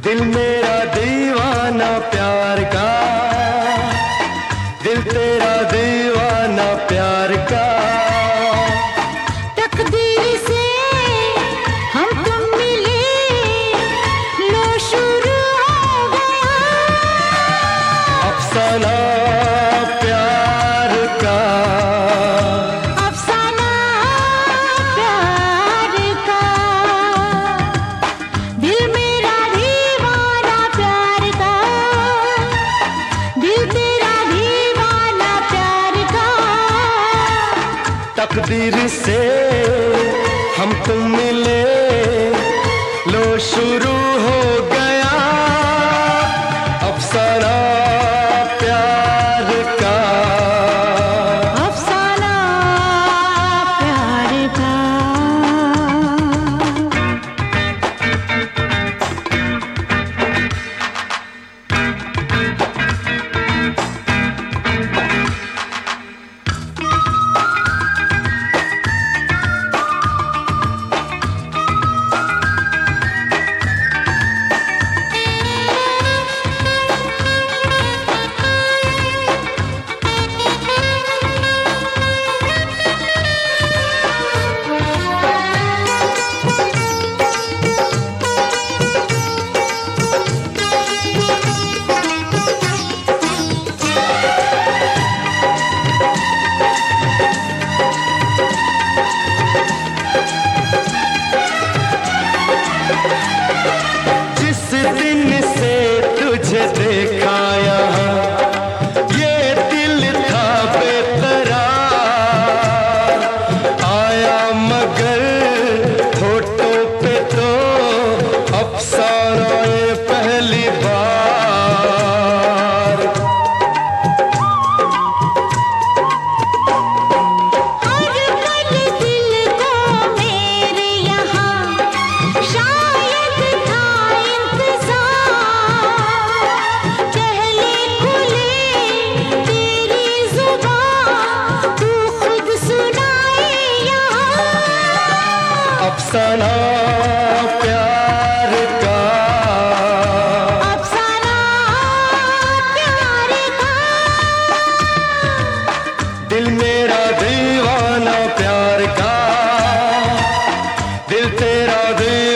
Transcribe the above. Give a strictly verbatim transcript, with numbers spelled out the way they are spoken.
दिल मेरा दीवाना प्यार का, दिल तेरा दीवाना प्यार का। तकदीर से हम तुम मिले, लो शुरू हो गया अफसाना प्यार का, अफसाना प्यार का। दिल मेरा दीवाना प्यार का, दिल तेरा दीवाना प्यार का। तकदीर से हम तुम मिले, लो शुरू हो गया अफसाना प्यार का, अफसाना प्यार का। जिस दिन से तुझे देखा यहाँ, ये दिल था बेकरार। आया मगर होठों पे तो अफसाना ये पहली बार। हर पल दिल को मेरे यहाँ शायद था इंतजार। पहले खुले तेरी जुबान, तू खुद सुनाए यहाँ अफसाना प्यार का, अफसाना प्यार का। दिल मेरा दीवाना प्यार का, दिल तेरा दीवाना